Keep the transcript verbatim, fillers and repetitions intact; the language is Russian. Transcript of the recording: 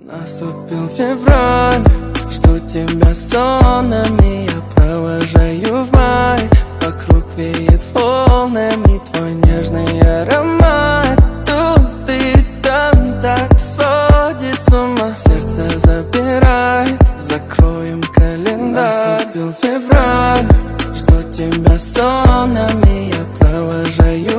Наступил февраль, жду тебя сонами, я провожаю в май. Вокруг веет волнами твой нежный аромат. Тут и там так сводит с ума, сердце забирай, закроем календарь. Наступил февраль, жду тебя сонами, я провожаю